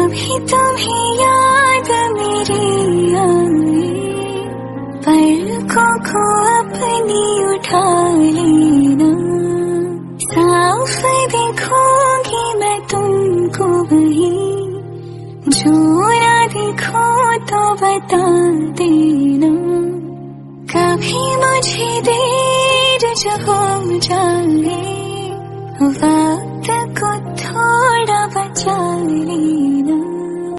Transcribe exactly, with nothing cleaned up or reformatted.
कभी तुम्हें याद मेरी आई, पलकों को अपनी उठा लेना। साफ देखूंगी मैं तुमको वहीं, जो ना देखो तो बता देना। कभी मुझे देर जो हो जाए, वक्त को थोड़ा बचा ले।